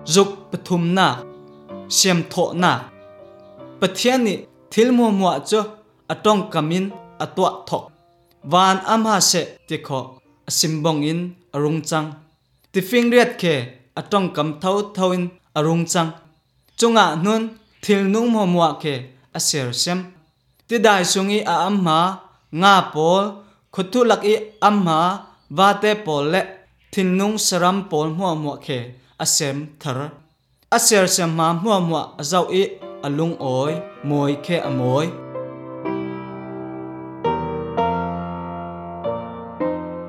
dục pathum na siam tho na pathiani thil mo mo cho atong kamin atwa thok van amha se tikho asimbong in arung chang ti fing riat khe atong kam thau thauin arung chang chunga nun thil nung mo mo khe aser sem ti dai sungi a amma nga pol khuthu lak i amma vate pol le thil nung saram pol mo mo khe asem thar aser sem ma mo mo azau i alung oi moi khe amoi